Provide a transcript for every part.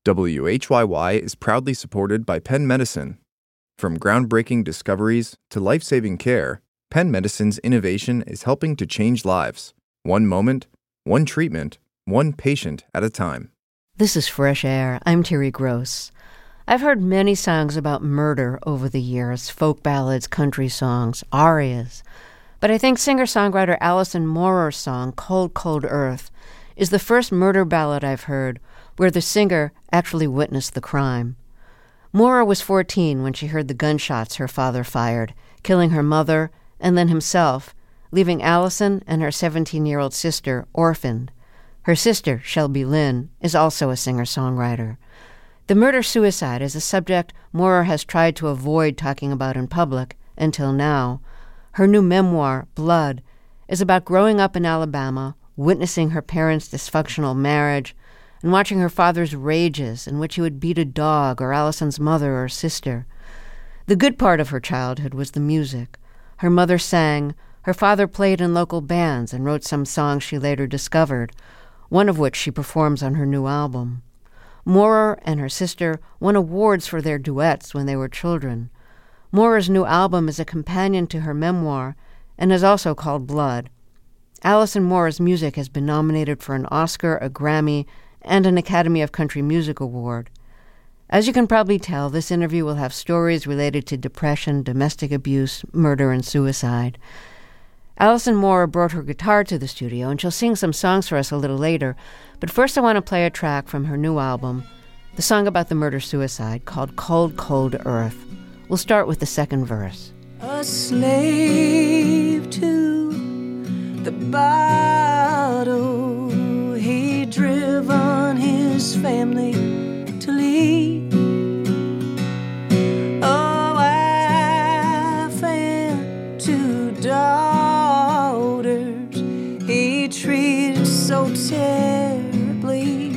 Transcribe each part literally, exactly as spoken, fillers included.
W H Y Y is proudly supported by Penn Medicine. From groundbreaking discoveries to life-saving care, Penn Medicine's innovation is helping to change lives, one moment, one treatment, one patient at a time. This is Fresh Air. I'm Terry Gross. I've heard many songs about murder over the years, folk ballads, country songs, arias. But I think singer-songwriter Alison Moore's song, Cold, Cold Earth, is the first murder ballad I've heard where the singer actually witnessed the crime. Moore was fourteen when she heard the gunshots her father fired, killing her mother and then himself, leaving Allison and her seventeen-year-old sister orphaned. Her sister, Shelby Lynn, is also a singer-songwriter. The murder-suicide is a subject Moore has tried to avoid talking about in public until now. Her new memoir, Blood, is about growing up in Alabama, witnessing her parents' dysfunctional marriage, and watching her father's rages in which he would beat a dog or Allison's mother or sister. The good part of her childhood was the music. Her mother sang, her father played in local bands and wrote some songs she later discovered, one of which she performs on her new album. Moore and her sister won awards for their duets when they were children. Moore's new album is a companion to her memoir and is also called Blood. Alison Moore's music has been nominated for an Oscar, a Grammy, and an Academy of Country Music Award. As you can probably tell, this interview will have stories related to depression, domestic abuse, murder, and suicide. Alison Moore brought her guitar to the studio, and she'll sing some songs for us a little later. But first I want to play a track from her new album, the song about the murder-suicide, called Cold, Cold Earth. We'll start with the second verse. A slave to the bottle, he driven his family to leave. A wife and two daughters he treated so terribly.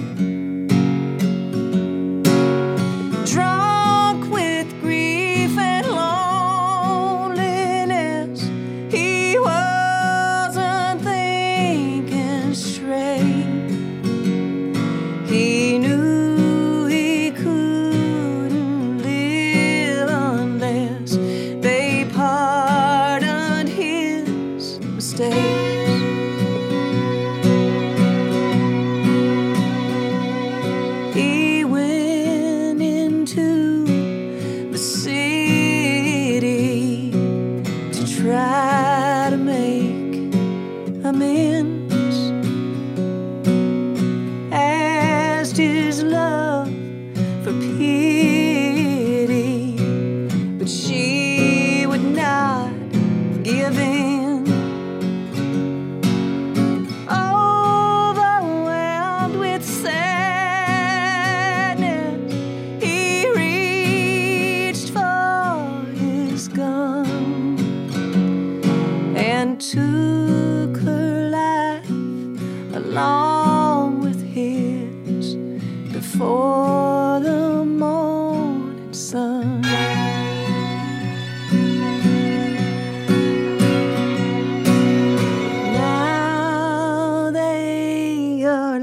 Drunk with grief and loneliness, he wasn't thinking straight. He knew he couldn't live unless they pardoned his mistakes. He went into the city to try to make amends. Asked his love for pity, but she would not give in. Overwhelmed with sadness, he reached for his gun and took her life along with his before the morning sun. Now they are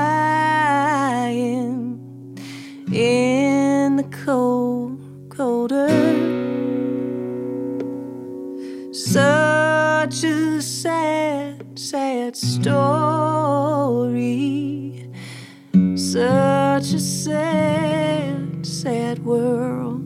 lying in the cold, cold earth. Such a sad, sad story. Such a sad, sad world.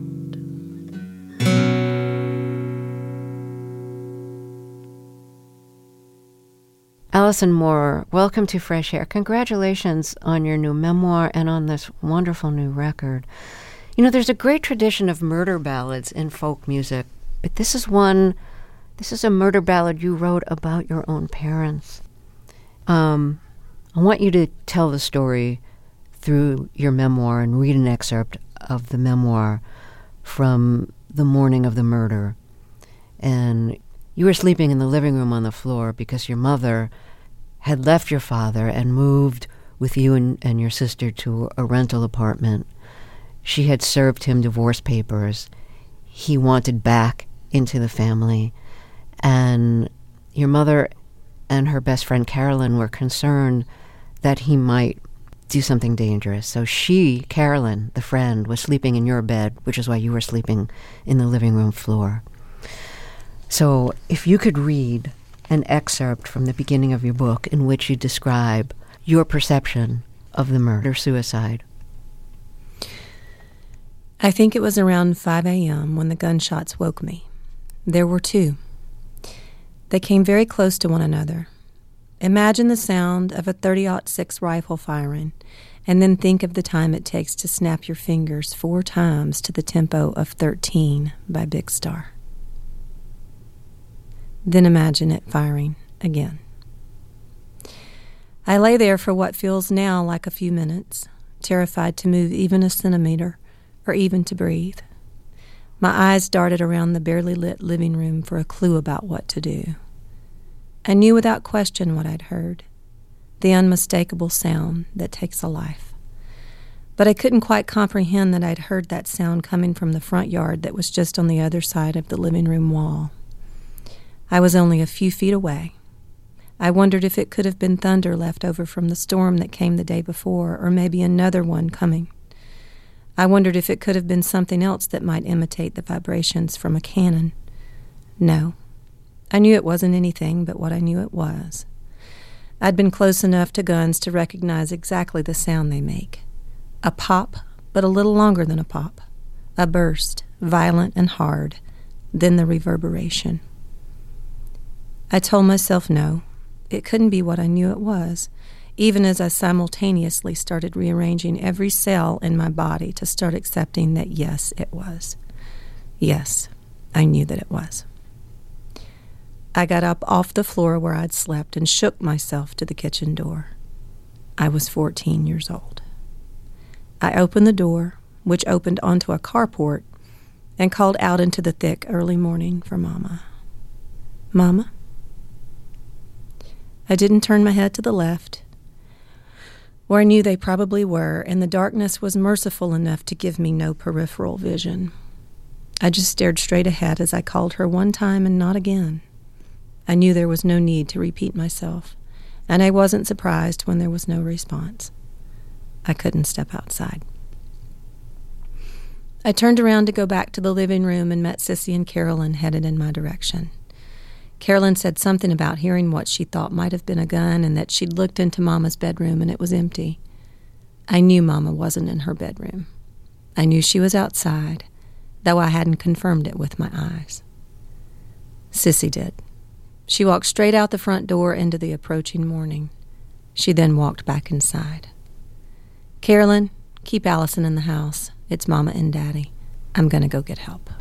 Alison Moore, welcome to Fresh Air. Congratulations on your new memoir and on this wonderful new record. You know, there's a great tradition of murder ballads in folk music, but this is one, this is a murder ballad you wrote about your own parents. Um, I want you to tell the story through your memoir and read an excerpt of the memoir from the morning of the murder. And you were sleeping in the living room on the floor because your mother had left your father and moved with you and, and your sister to a rental apartment. She had served him divorce papers. He wanted back into the family. And your mother and her best friend Carolyn were concerned that he might do something dangerous. So she, Carolyn, the friend, was sleeping in your bed, which is why you were sleeping in the living room floor. So if you could read an excerpt from the beginning of your book in which you describe your perception of the murder-suicide. I think it was around five a.m. when the gunshots woke me. There were two. They came very close to one another. Imagine the sound of a thirty aught six rifle firing, and then think of the time it takes to snap your fingers four times to the tempo of thirteen by Big Star. Then imagine it firing again. I lay there for what feels now like a few minutes, terrified to move even a centimeter or even to breathe. My eyes darted around the barely lit living room for a clue about what to do. I knew without question what I'd heard, the unmistakable sound that takes a life. But I couldn't quite comprehend that I'd heard that sound coming from the front yard that was just on the other side of the living room wall. I was only a few feet away. I wondered if it could have been thunder left over from the storm that came the day before, or maybe another one coming. I wondered if it could have been something else that might imitate the vibrations from a cannon. No. I knew it wasn't anything but what I knew it was. I'd been close enough to guns to recognize exactly the sound they make. A pop, but a little longer than a pop. A burst, violent and hard, then the reverberation. I told myself no, it couldn't be what I knew it was, even as I simultaneously started rearranging every cell in my body to start accepting that yes, it was. Yes, I knew that it was. I got up off the floor where I'd slept and shook myself to the kitchen door. I was fourteen years old. I opened the door, which opened onto a carport, and called out into the thick early morning for Mama. Mama? I didn't turn my head to the left, where I knew they probably were, and the darkness was merciful enough to give me no peripheral vision. I just stared straight ahead as I called her one time and not again. I knew there was no need to repeat myself, and I wasn't surprised when there was no response. I couldn't step outside. I turned around to go back to the living room and met Sissy and Carolyn headed in my direction. Carolyn said something about hearing what she thought might have been a gun and that she'd looked into Mama's bedroom and it was empty. I knew Mama wasn't in her bedroom. I knew she was outside, though I hadn't confirmed it with my eyes. Sissy did. She walked straight out the front door into the approaching morning. She then walked back inside. Carolyn, keep Allison in the house. It's Mama and Daddy. I'm going to go get help.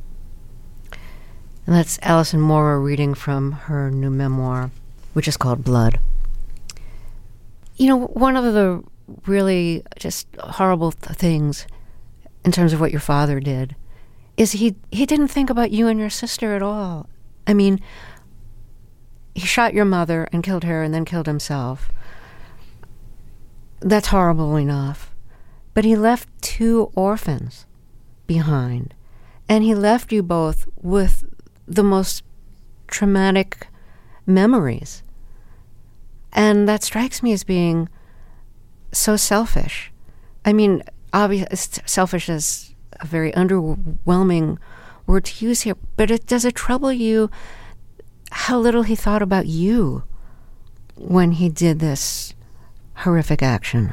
And that's Alison Mora reading from her new memoir, which is called Blood. You know, one of the really just horrible th- things in terms of what your father did is he, he didn't think about you and your sister at all. I mean, he shot your mother and killed her and then killed himself. That's horrible enough. But he left two orphans behind. And he left you both with the most traumatic memories. And that strikes me as being so selfish. I mean, obvious, selfish is a very underwhelming word to use here, but it, does it trouble you how little he thought about you when he did this horrific action?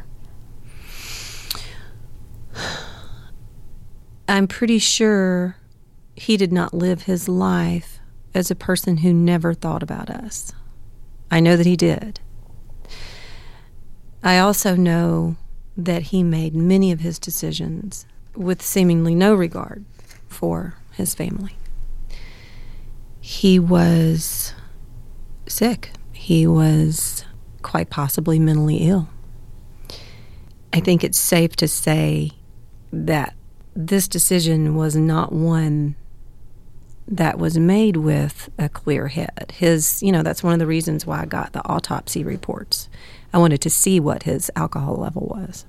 I'm pretty sure he did not live his life as a person who never thought about us. I know that he did. I also know that he made many of his decisions with seemingly no regard for his family. He was sick. He was quite possibly mentally ill. I think it's safe to say that this decision was not one that was made with a clear head. His, you know, that's one of the reasons why I got the autopsy reports. I wanted to see what his alcohol level was.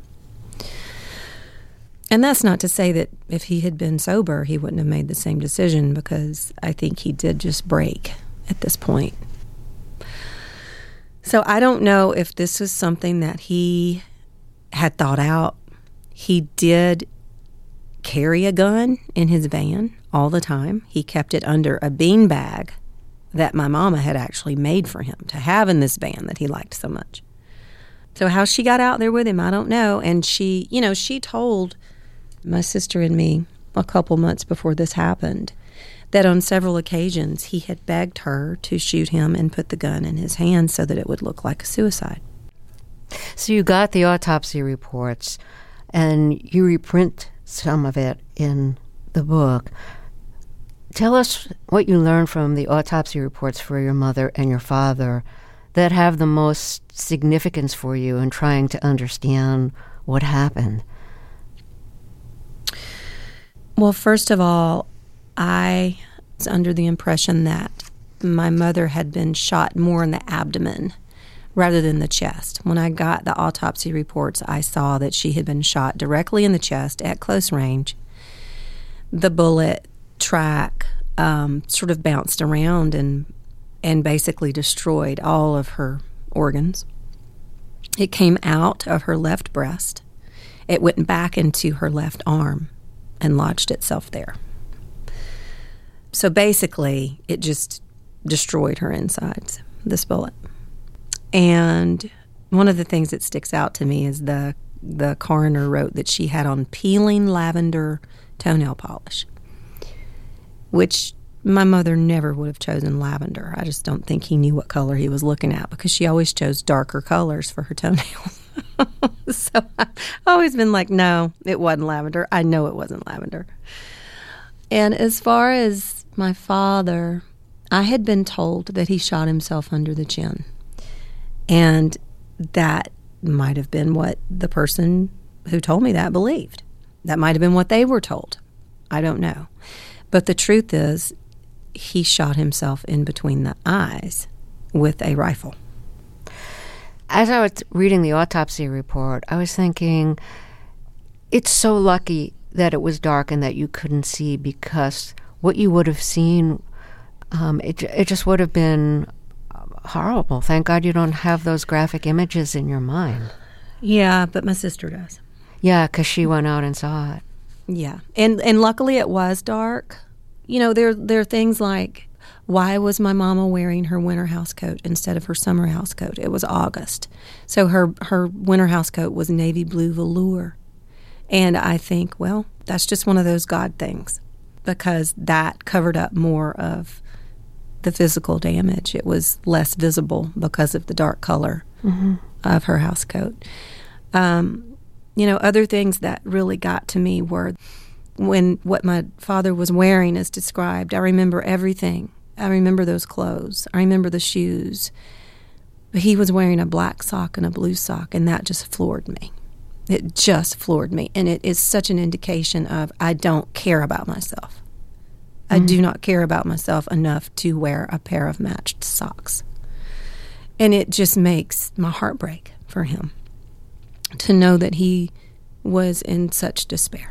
And that's not to say that if he had been sober, he wouldn't have made the same decision, because I think he did just break at this point. So I don't know if this was something that he had thought out. He did carry a gun in his van all the time. He kept it under a bean bag that my mama had actually made for him to have in this van that he liked so much. So how she got out there with him, I don't know. And she, you know, she told my sister and me a couple months before this happened that on several occasions he had begged her to shoot him and put the gun in his hand so that it would look like a suicide. So you got the autopsy reports, and you reprint some of it in the book. Tell us what you learned from the autopsy reports for your mother and your father that have the most significance for you in trying to understand what happened. Well, first of all, I was under the impression that my mother had been shot more in the abdomen rather than the chest. When I got the autopsy reports, I saw that she had been shot directly in the chest at close range. The bullet track um, sort of bounced around and and basically destroyed all of her organs. It came out of her left breast. It went back into her left arm and lodged itself there. So basically, it just destroyed her insides, this bullet. And one of the things that sticks out to me is the the coroner wrote that she had on peeling lavender toenail polish, which my mother never would have chosen lavender. I just don't think he knew what color he was looking at because she always chose darker colors for her toenails. So I've always been like, no, it wasn't lavender. I know it wasn't lavender. And as far as my father, I had been told that he shot himself under the chin. And that might have been what the person who told me that believed. That might have been what they were told. I don't know. But the truth is, he shot himself in between the eyes with a rifle. As I was reading the autopsy report, I was thinking, it's so lucky that it was dark and that you couldn't see, because what you would have seen, um, it, it just would have been horrible. Thank God you don't have those graphic images in your mind. Yeah, but my sister does. Yeah, because she went out and saw it. Yeah, and and luckily it was dark. You know, there there are things like, why was my mama wearing her winter house coat instead of her summer house coat? It was August, so her her winter house coat was navy blue velour, and I think, well, that's just one of those God things, because that covered up more of the physical damage. It was less visible because of the dark color mm-hmm. of her house coat. Um, you know, other things that really got to me were when what my father was wearing is described. I remember everything. I remember those clothes. I remember the shoes. But he was wearing a black sock and a blue sock, and that just floored me. It just floored me. And it is such an indication of I don't care about myself. I do not care about myself enough to wear a pair of matched socks. And it just makes my heart break for him to know that he was in such despair.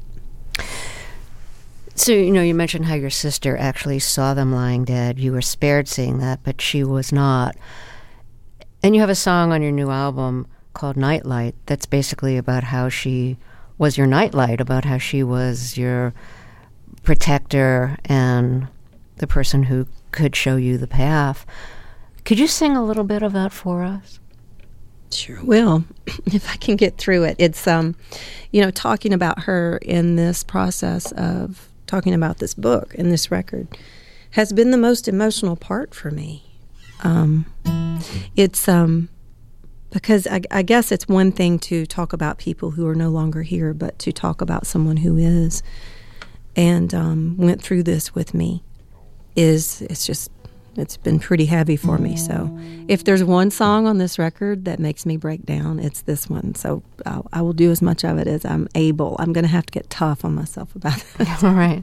So, you know, you mentioned how your sister actually saw them lying dead. You were spared seeing that, but she was not. And you have a song on your new album called Nightlight that's basically about how she was your nightlight, about how she was your protector and the person who could show you the path. Could you sing a little bit of that for us? Sure will, if I can get through it. It's, um, you know, talking about her in this process of talking about this book and this record has been the most emotional part for me. Um, it's um, because I, I guess it's one thing to talk about people who are no longer here, but to talk about someone who is and um, went through this with me is it's just it's been pretty heavy for me. So if there's one song on this record that makes me break down, it's this one. So I'll, I will do as much of it as I'm able. I'm going to have to get tough on myself about it. All right.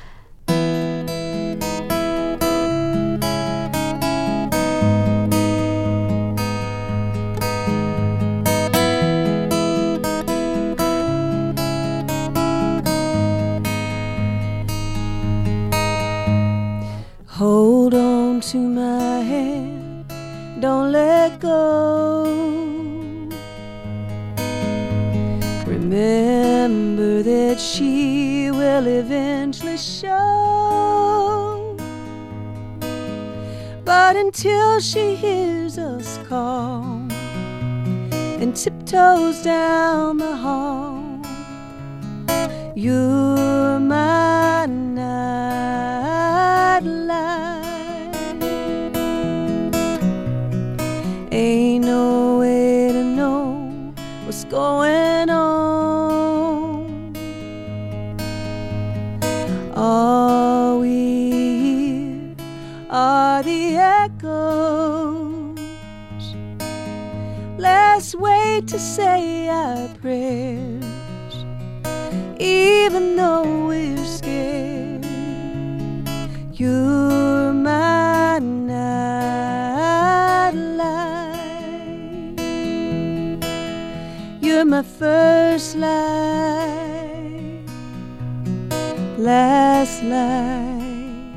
Hold on to my hand, don't let go. remember that she will eventually show. But until she hears us call and tiptoes down the hall, you're my nightlight. Ain't no way to know what's going on. All we hear are the echoes. Let's wait to say our prayers, even though we're scared. You're my nightlight. You're my first light, last light,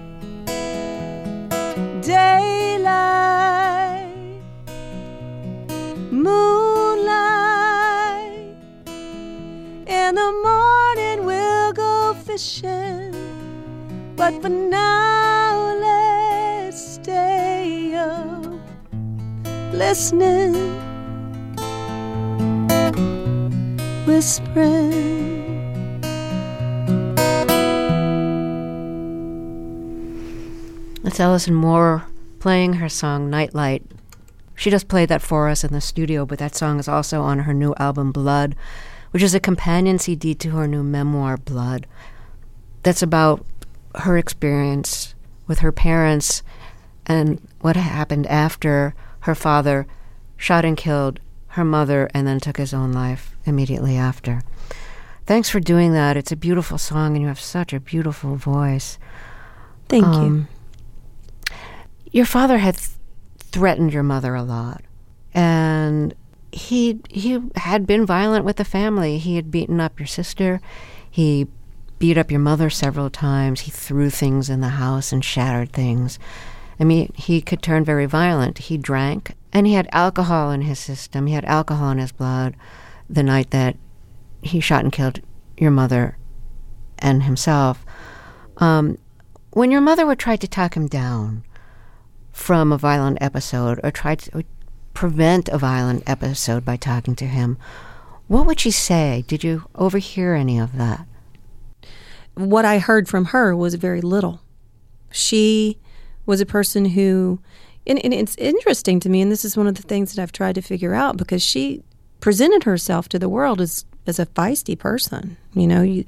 daylight, moonlight. In the morning we'll go fishing, but for now let's stay up listening, whispering. That's Alison Moore playing her song Nightlight. She just played that for us in the studio, but that song is also on her new album Blood, which is a companion C D to her new memoir, Blood. That's about her experience with her parents and what happened after her father shot and killed her mother and then took his own life immediately after. Thanks for doing that. It's a beautiful song, and you have such a beautiful voice. Thank um, you. Your father had th- threatened your mother a lot, and he he had been violent with the family. He had beaten up your sister. He beat up your mother several times. He threw things in the house and shattered things. I mean, he could turn very violent. He drank, and he had alcohol in his system. He had alcohol in his blood the night that he shot and killed your mother and himself. Um, when your mother would try to talk him down from a violent episode or try to prevent a violent episode by talking to him, what would she say? Did you overhear any of that? What I heard from her was very little. She was a person who, and, and it's interesting to me, and this is one of the things that I've tried to figure out, because she presented herself to the world as, as a feisty person. You know, you,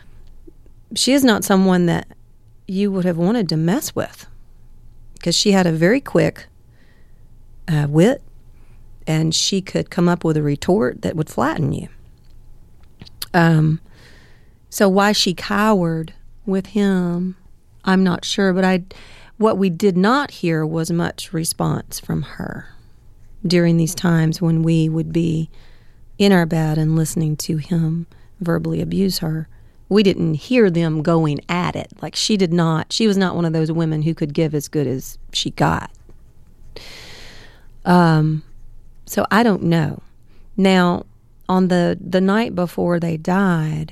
she is not someone that you would have wanted to mess with, because she had a very quick uh, wit, and she could come up with a retort that would flatten you. Um, so why she cowered with him, I'm not sure, but I, what we did not hear was much response from her during these times when we would be in our bed and listening to him verbally abuse her. We didn't hear them going at it. Like, she did not, she was not one of those women who could give as good as she got. Um, so I don't know. Now, on the, the night before they died,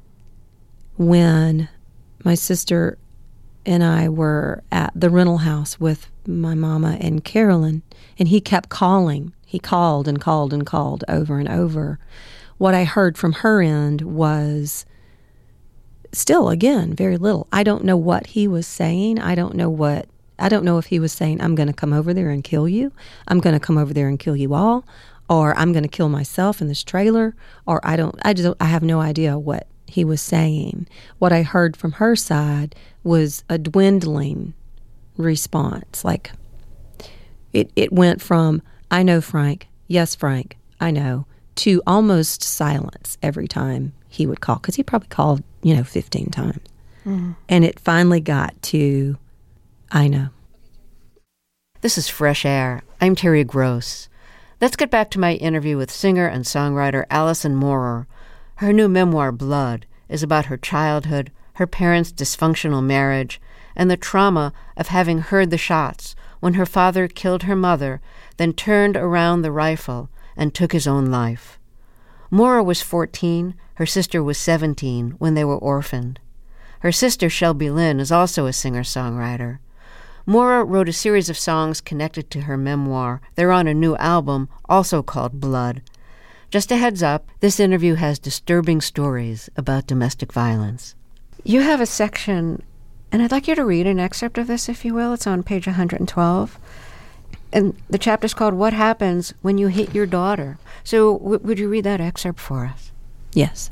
when my sister and I were at the rental house with my mama and Carolyn, and he kept calling. He called and called and called over and over. What I heard from her end was still, again, very little. I don't know what he was saying. I don't know what, I don't know if he was saying, I'm going to come over there and kill you. I'm going to come over there and kill you all. Or I'm going to kill myself in this trailer. Or I don't, I just, I have no idea what he was saying. What I heard from her side was a dwindling response. Like, it, it went from, I know, Frank, yes, Frank, I know, to almost silence every time he would call, because he probably called, you know, fifteen times. Mm-hmm. And it finally got to, I know. This is Fresh Air. I'm Terry Gross. Let's get back to my interview with singer and songwriter Alison Moore. Her new memoir, Blood, is about her childhood, her parents' dysfunctional marriage, and the trauma of having heard the shots when her father killed her mother, then turned around the rifle and took his own life. Maura was fourteen, her sister was seventeen when they were orphaned. Her sister, Shelby Lynn, is also a singer-songwriter. Maura wrote a series of songs connected to her memoir. They're on a new album, also called Blood. Just a heads up, this interview has disturbing stories about domestic violence. You have a section, and I'd like you to read an excerpt of this, if you will. It's on page one hundred twelve. And the chapter's called What Happens When You Hit Your Daughter. So w- would you read that excerpt for us? Yes.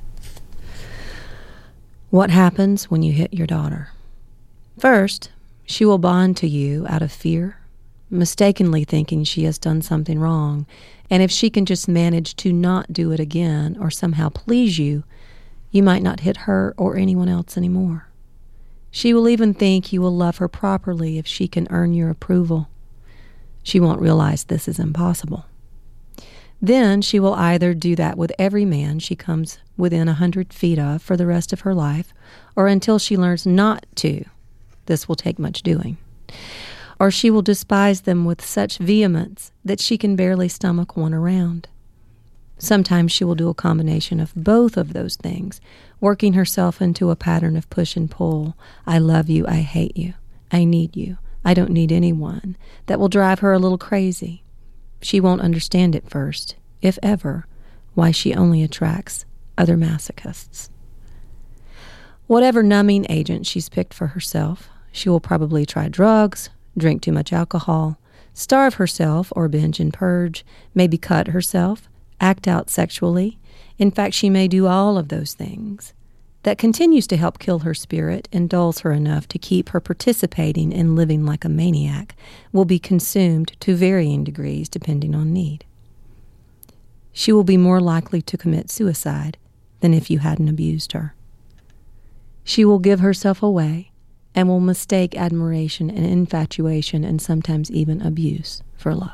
What happens when you hit your daughter? First, she will bond to you out of fear, mistakenly thinking she has done something wrong, and if she can just manage to not do it again or somehow please you, you might not hit her or anyone else anymore. She will even think you will love her properly if she can earn your approval. She won't realize this is impossible. Then she will either do that with every man she comes within a hundred feet of for the rest of her life, or until she learns not to. This will take much doing. Or she will despise them with such vehemence that she can barely stomach one around. Sometimes she will do a combination of both of those things, working herself into a pattern of push and pull. I love you, I hate you, I need you, I don't need anyone, that will drive her a little crazy. She won't understand at first, if ever, why she only attracts other masochists. Whatever numbing agent she's picked for herself, she will probably try drugs, drink too much alcohol, starve herself or binge and purge, maybe cut herself, act out sexually. In fact, she may do all of those things. That continues to help kill her spirit and dulls her enough to keep her participating in living like a maniac, will be consumed to varying degrees depending on need. She will be more likely to commit suicide than if you hadn't abused her. She will give herself away and will mistake admiration and infatuation and sometimes even abuse for love.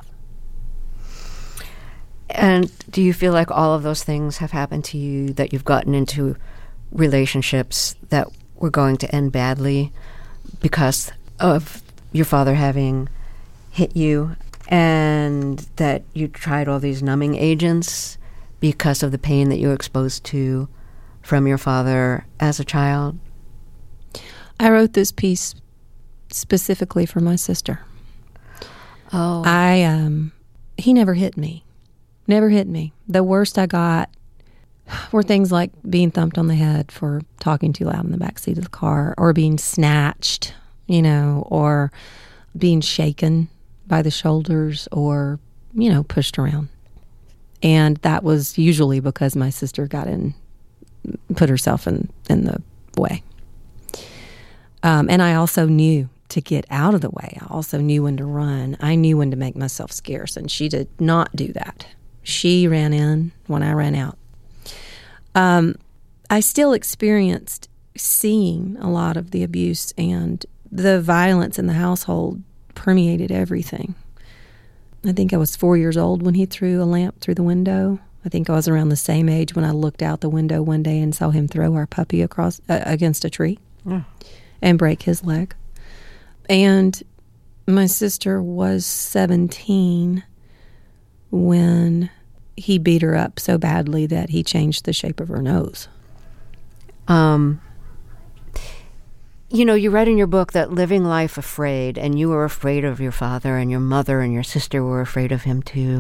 And do you feel like all of those things have happened to you, that you've gotten into relationships that were going to end badly because of your father having hit you, and that you tried all these numbing agents because of the pain that you were exposed to from your father as a child? I wrote this piece specifically for my sister. Oh. I, um, he never hit me. Never hit me. The worst I got were things like being thumped on the head for talking too loud in the back seat of the car, or being snatched, you know, or being shaken by the shoulders, or, you know, pushed around. And that was usually because my sister got in, put herself in, in the way. Um, and I also knew to get out of the way. I also knew when to run. I knew when to make myself scarce, and she did not do that. She ran in when I ran out. Um, I still experienced seeing a lot of the abuse, and the violence in the household permeated everything. I think I was four years old when he threw a lamp through the window. I think I was around the same age when I looked out the window one day and saw him throw our puppy across uh, against a tree yeah. and break his leg. And my sister was seventeen when he beat her up so badly that he changed the shape of her nose. Um, you know, you write in your book that living life afraid, and you were afraid of your father, and your mother and your sister were afraid of him too.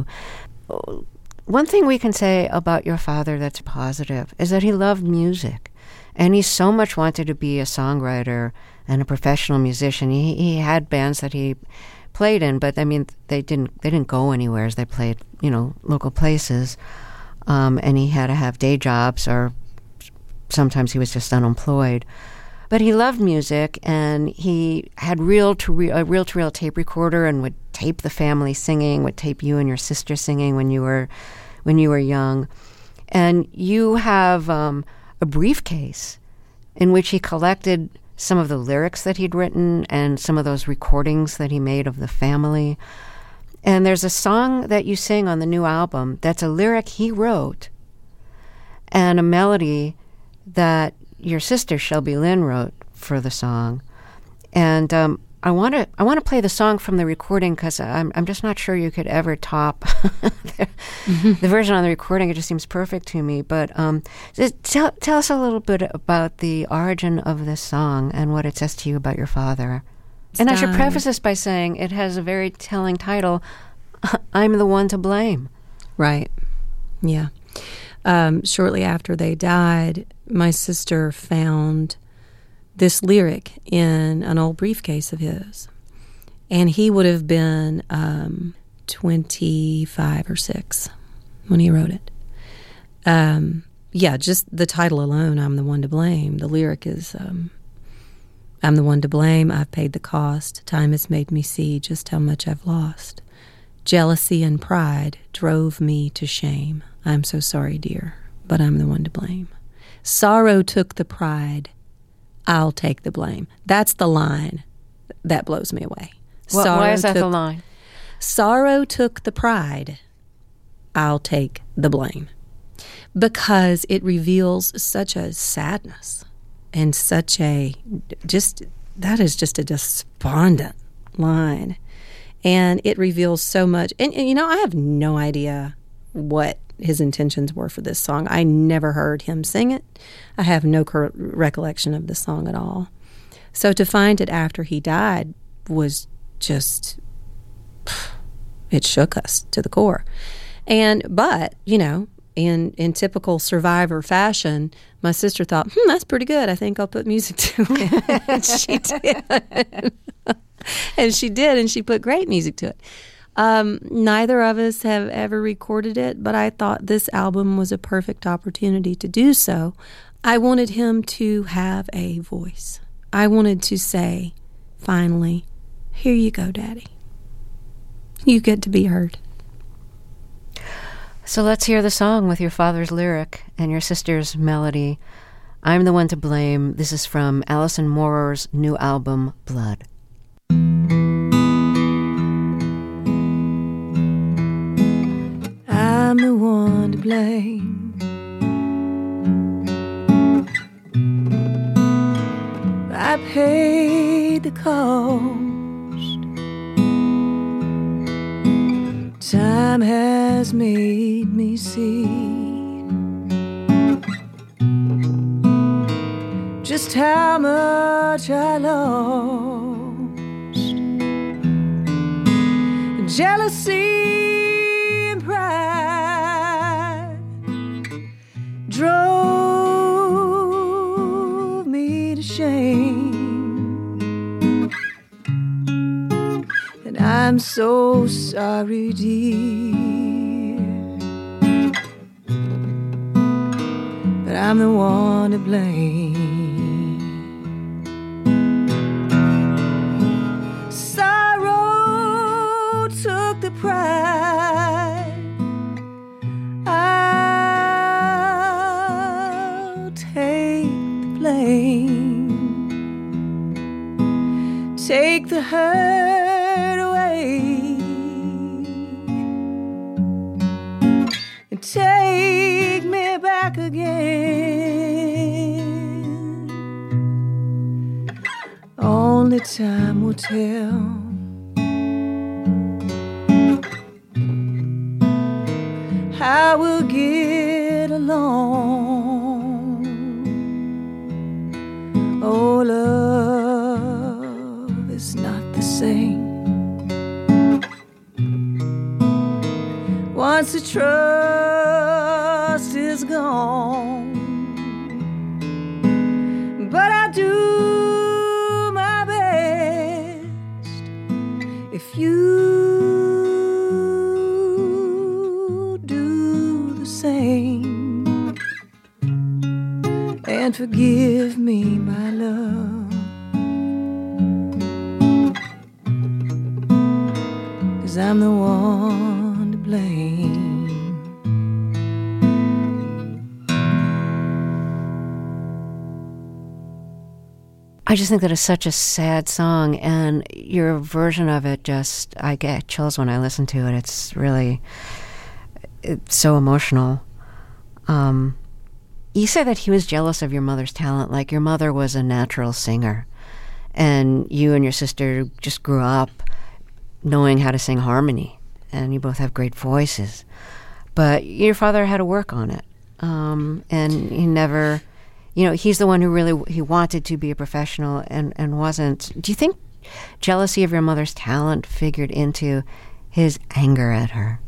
One thing we can say about your father that's positive is that he loved music, and he so much wanted to be a songwriter and a professional musician. He, he had bands that he played in, but I mean, they didn't they didn't go anywhere as they played, you know, local places. Um, and he had to have day jobs, or sometimes he was just unemployed. But he loved music, and he had reel to re- a reel-to-reel tape recorder, and would tape the family singing, would tape you and your sister singing when you were when you were young. And you have um, a briefcase in which he collected some of the lyrics that he'd written and some of those recordings that he made of the family. And there's a song that you sing on the new album that's a lyric he wrote and a melody that your sister Shelby Lynn wrote for the song. And um, I want to I want to play the song from the recording because I'm I'm just not sure you could ever top the, mm-hmm. the version on the recording. It just seems perfect to me. But um, just tell tell us a little bit about the origin of this song and what it says to you about your father. It's and died. I should preface this by saying it has a very telling title. I'm the one to blame. Right. Yeah. Um, shortly after they died, my sister found this lyric in an old briefcase of his. And he would have been um, twenty-five or six when he wrote it. Um, yeah, just the title alone, I'm the one to blame. The lyric is, um, I'm the one to blame. I've paid the cost. Time has made me see just how much I've lost. Jealousy and pride drove me to shame. I'm so sorry, dear, but I'm the one to blame. Sorrow took the pride. I'll take the blame. That's the line that blows me away. Well, why is that took, the line? Sorrow took the pride. I'll take the blame. Because it reveals such a sadness and such a, just, that is just a despondent line. And it reveals so much. And, and you know, I have no idea what his intentions were for this song. I never heard him sing it. I have no cor- recollection of the song at all. So to find it after he died was just, it shook us to the core. And, but, you know, in, in typical Survivor fashion, my sister thought, hmm, that's pretty good. I think I'll put music to it. And she did. And she did, and she put great music to it. Um, neither of us have ever recorded it, but I thought this album was a perfect opportunity to do so. I wanted him to have a voice. I wanted to say, finally, here you go, Daddy. You get to be heard. So let's hear the song with your father's lyric and your sister's melody. I'm the one to blame. This is from Alison Moore's new album, Blood. I'm the one to blame. I paid the cost. Time has made me see just how much I lost. Jealousy and pride drove me to shame, and I'm so sorry, dear, but I'm the one to blame. Sorrow took the pride. I'll take the blame. Take the hurt away and take me back again. Only time will tell. How we'll get along. Oh, love is not the same. Once the trust is gone, but I do my best if you and forgive me, my love, 'cause I'm the one to blame. I just think that it's such a sad song, and your version of it just, I get chills when I listen to it. It's really, it's so emotional. Um, you say that he was jealous of your mother's talent, like your mother was a natural singer. and you and your sister just grew up knowing how to sing harmony, and you both have great voices. But your father had to work on it, um, and he never, you know, he's the one who really, he wanted to be a professional and, and wasn't. Do you think jealousy of your mother's talent figured into his anger at her?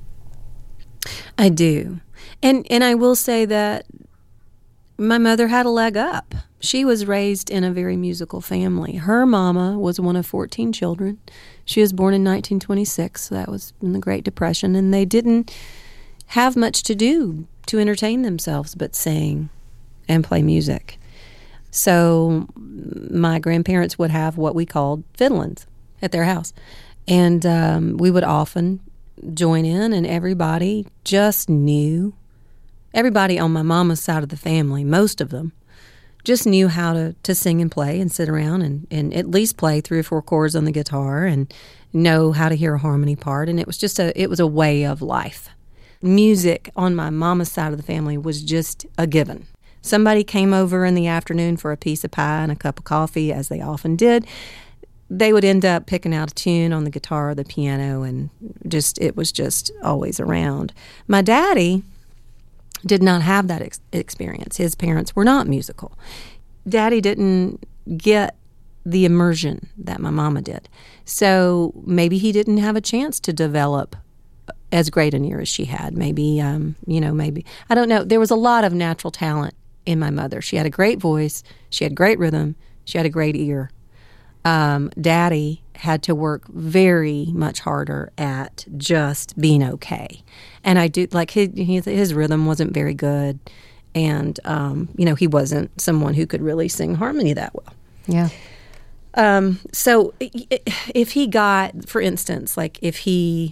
I do. And and I will say that my mother had a leg up. She was raised in a very musical family. Her mama was one of fourteen children. She was born in nineteen twenty-six, so that was in the Great Depression, and they didn't have much to do to entertain themselves but sing and play music. So my grandparents would have what we called fiddlings at their house, and um, we would often join in, and everybody just knew. Everybody on my mama's side of the family, most of them, just knew how to, to sing and play and sit around and, and at least play three or four chords on the guitar and know how to hear a harmony part. And it was just a it was a way of life. Music on my mama's side of the family was just a given. Somebody came over in the afternoon for a piece of pie and a cup of coffee, as they often did. They would end up picking out a tune on the guitar or the piano, and just it was just always around. My daddy did not have that ex- experience. His parents were not musical. Daddy didn't get the immersion that my mama did. So maybe he didn't have a chance to develop as great an ear as she had. Maybe, um, you know, maybe. I don't know. There was a lot of natural talent in my mother. She had a great voice. She had great rhythm. She had a great ear. Um, Daddy had to work very much harder at just being okay. And I do, like, his, his, his rhythm wasn't very good. And, um, you know, he wasn't someone who could really sing harmony that well. Yeah. Um, so if he got, for instance, like if he,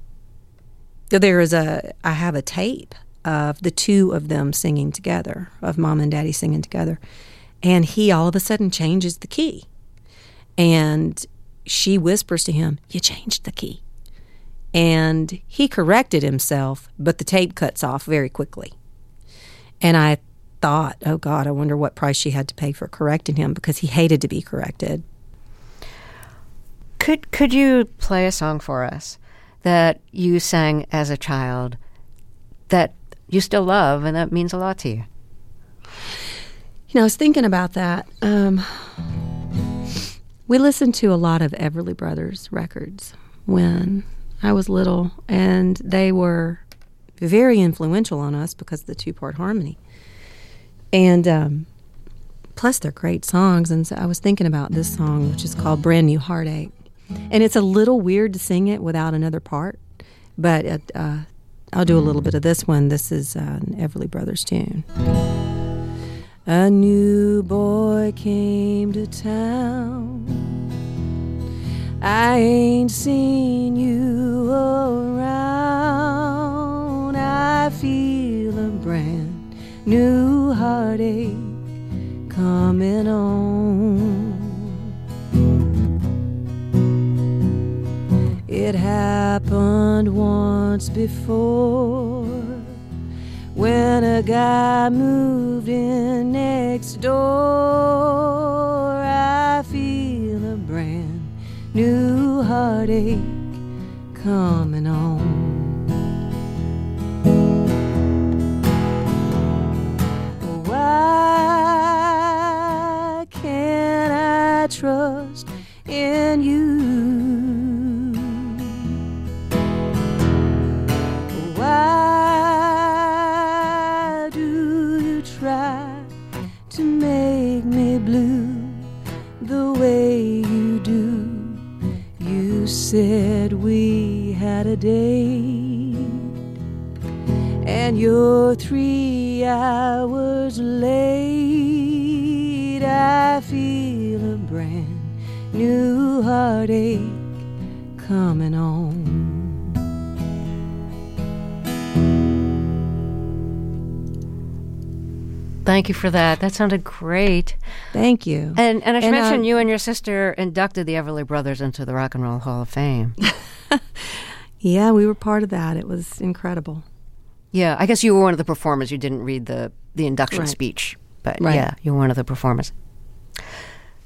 there is a, I have a tape of the two of them singing together, of Mom and Daddy singing together. And he all of a sudden changes the key. And she whispers to him, "You changed the key." And he corrected himself, but the tape cuts off very quickly. And I thought, oh, God, I wonder what price she had to pay for correcting him, because he hated to be corrected. Could could you play a song for us that you sang as a child that you still love and that means a lot to you? You know, I was thinking about that. Um, we listened to a lot of Everly Brothers records when I was little, and they were very influential on us because of the two-part harmony. And um, plus, they're great songs. And so I was thinking about this song, which is called Brand New Heartache. And it's a little weird to sing it without another part, but it, uh, I'll do a little bit of this one. This is uh, an Everly Brothers tune. A new boy came to town. I ain't seen you around. I feel a brand new heartache coming on. It happened once before, when a guy moved in next door. I feel a brand new heartache coming on. Why can't I trust in you? Why do you try to make me blue the way you do? You said we had a date, and you're three hours late. I feel a brand new heartache coming on. Thank you for that. That sounded great. Thank you. And and I should And, mention, uh, you and your sister inducted the Everly Brothers into the Rock and Roll Hall of Fame. Yeah, we were part of that. It was incredible. Yeah, I guess you were one of the performers. You didn't read the, the induction Right. speech, but Right. yeah, you were one of the performers.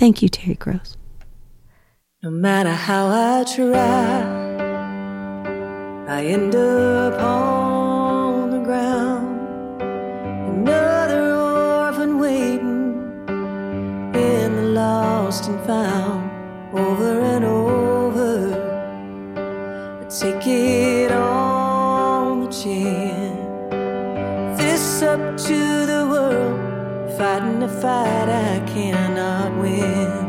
Thank you, Terry Gross. No matter how I try, I end up on the ground. Another orphan waiting in the lost and found. Over and over, I take it on the chin. Fists up to the world, fighting a fight I cannot win.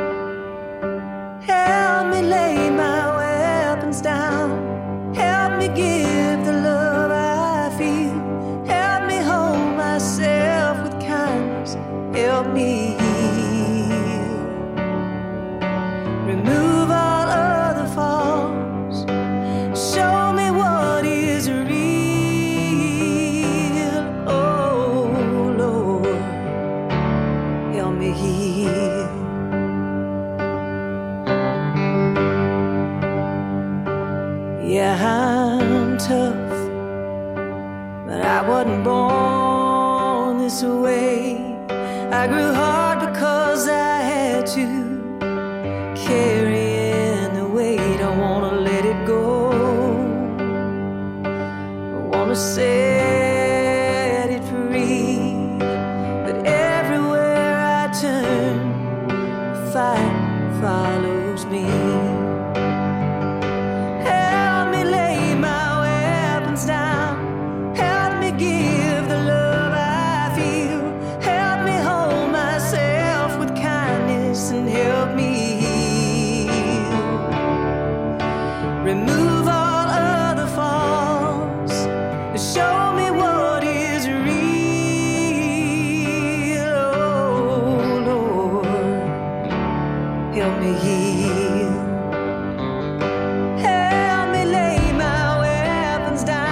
Help me lay my weapons down. Help me give the love I feel. Help me hold myself with kindness. Help me heal. Remove all other faults. Show me what is real. Oh Lord, help me heal. Yeah, I'm tough, but I wasn't born this way. I grew hard because I had to, carrying the weight. I wanna let it go. I wanna set it free, but everywhere I turn, fight follows me. Down. Help me give the love I feel. Help me hold myself with kindness and help me heal. Remove all other faults. Show me what is real. Oh Lord, help me heal. Help me lay my weapons down.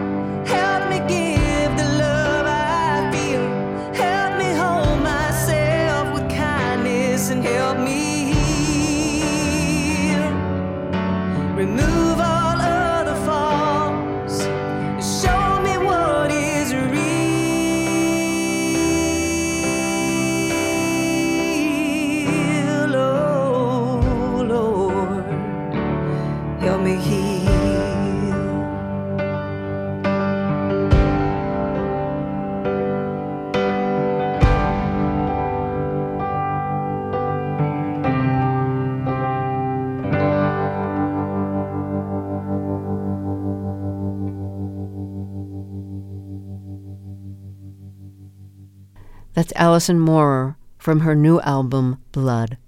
And help me heal. Remove all other faults. Show me what is real. Oh Lord, help me heal. That's Alison Moorer from her new album, Blood.